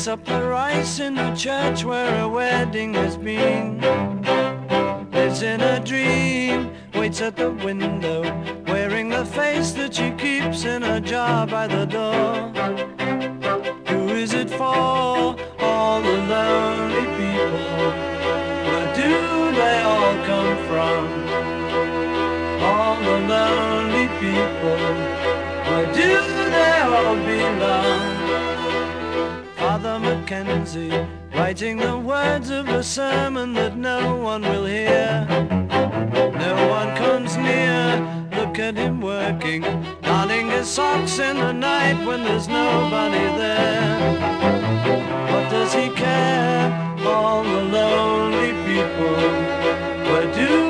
up the rice in the church where a wedding has been. Lives in a dream, waits at the window, wearing the face that she keeps in a jar by the door. Who is it for? All the lonely people. Where do they all come from? All the lonely people. Where do they all belong? Father Mackenzie, writing the words of a sermon that no one will hear. No one comes near, look at him working, darning his socks in the night when there's nobody there. What does he care? All the lonely people, where do